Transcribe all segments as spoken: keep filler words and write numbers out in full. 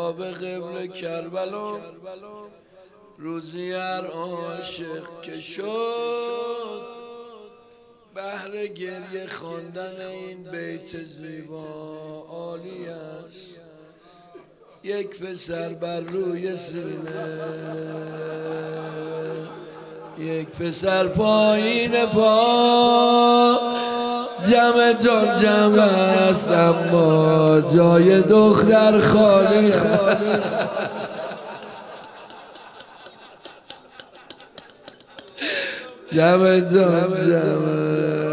باب قبل کربلا روزی هر عاشق که شد بهر گریه خواندن این بیت زیبا عالی است. یک پسر بر روی سینه، یک پسر پایین پا، جمع جان جمع است اما جای دختر خالی است. جمع جان جمع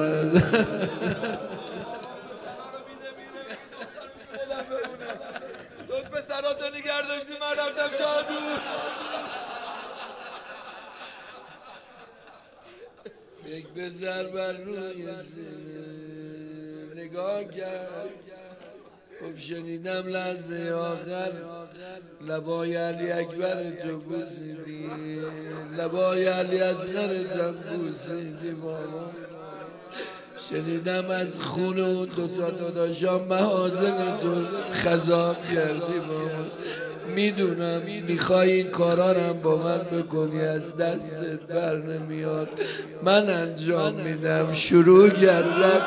پسراتو نگه داشتی من رفتم جادو. یک پسر بر روی سینه نگاه کرد، خب شنیدم لحظه آخر لبای علی اکبر تو بوسیدی، لبای علی اصغر جان بوسیدی بابا. شنیدم از خون اون دوتا داداشا محاسن تو خضاب کردی بابا. میدونم میخوای این کارارم با من بکنی، از دستت بر نمیاد، من انجام میدم. شروع کردم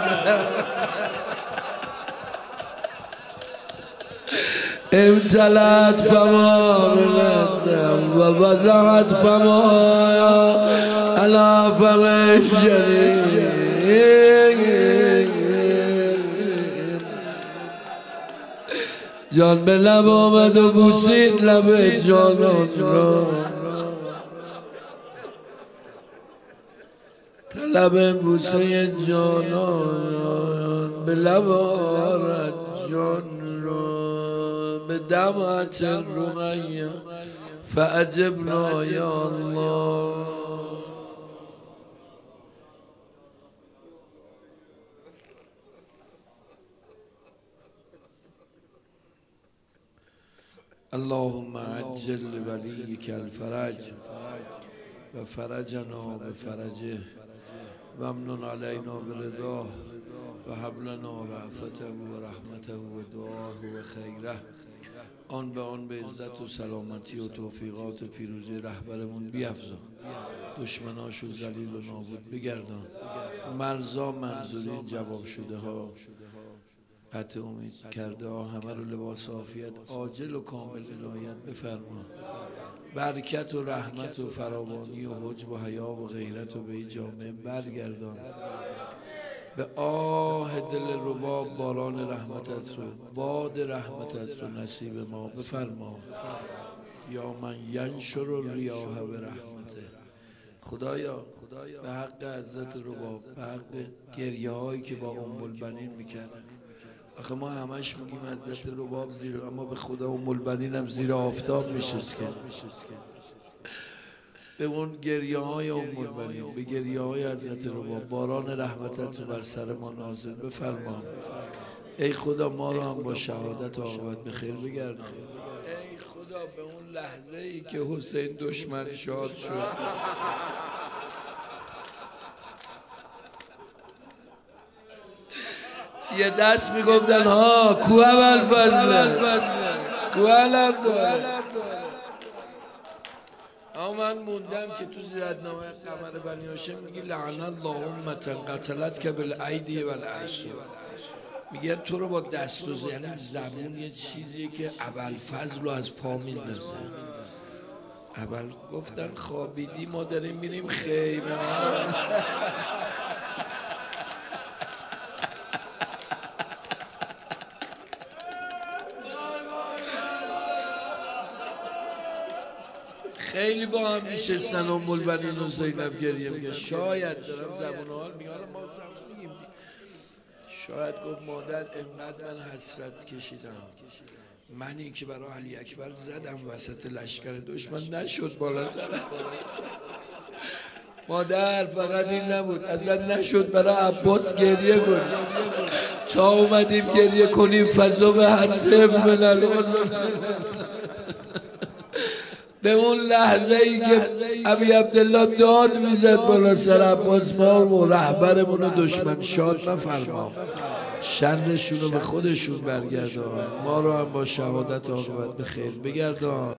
امتلت فما بلندم و وضعت فما علا فمش جنین. جان به لب آمد و بوسید لب جانان را، طلب بوسه جانان به لب آرد جان را. به دمعت رقیه فعجبنا یا الله. اللهم عجل لوليك الفرج و فرجنا بفرجه و امنن علینا برضاه و هب لنا رأفته و رحمته و دعاه و خیره. آن به آن به عزت و سلامتی و توفیقات و پیروزی رهبرمون بیفزا، دشمناشو ذلیل و نابود بگردان. مرزا منظورین جواب شده ها، قطع امید کرده ها، همه رو لباس عافیت عاجل و کامل عنایت بفرما. برکت و رحمت و فراوانی و حجب و حیا و غیرت و به این جامعه برگردان. به آه دل رباب باران رحمتت رو، باد رحمتت رو نصیب ما بفرما. یا من ینشر الریاح به رحمته. خدایا به حق حضرت رباب، به حق گریه هایی که با ام البنین میکردن، آخه ما همش میگیم حضرت رباب زیر، اما به خدا ام البنین هم زیر آفتاب میشست که به اون گریه های ام البنین، به گریه های حضرت رباب باران رحمتت رو بر سر ما نازل بفرما. ای خدا ما رو هم با شهادت و عاقبت به خیر بگردان. ای خدا به اون لحظه ای که حسین دشمن شاد شد، یه دست میگفتن ها کو ابوالفضل کو الحمدلله. اما من موندم که تو زیادنامه قمر بنی هاشم میگی لعن الله امة قتلت که بالایدی والایسر. میگه تو رو با دست و زن، یعنی زبون یه چیزیه که ابوالفضل رو از فامیل نزد. اول گفتن خوابیدی ما داریم میریم خیمه. خیلی با هم میشستن ام البنین و زینب گریه میگه. شاید دارم زبون حال میگم ما میگیم شاید گفت مادر انقدر من حسرت کشیدم، منی که برای علی اکبر زدم وسط لشکر دشمن نشد بالا سرم. مادر فقط این نبود، اصلا نشد برای عباس گریه کنیم تا اومدیم گریه کنیم فضا به حتف من الان. به اون لحظه ای که ابی عبدالله داد میزد بالا سر عباس ما و رهبرمون دشمن شاد نفرما. شرشون رو به خودشون برگردان، ما رو هم با شهادت عاقبت به خیر بگردان.